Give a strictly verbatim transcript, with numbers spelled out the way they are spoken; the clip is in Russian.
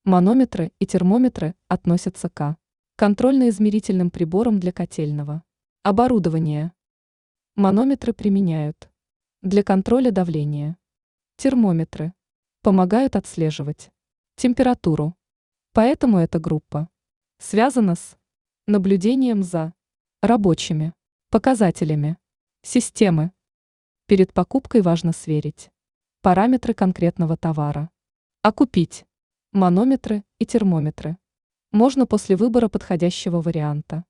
Манометры и термометры относятся к контрольно-измерительным приборам для котельного оборудования. Манометры применяют для контроля давления. Термометры помогают отслеживать температуру. Поэтому эта группа связана с наблюдением за рабочими показателями системы. Перед покупкой важно сверить параметры конкретного товара. А купить манометры и термометры можно после выбора подходящего варианта.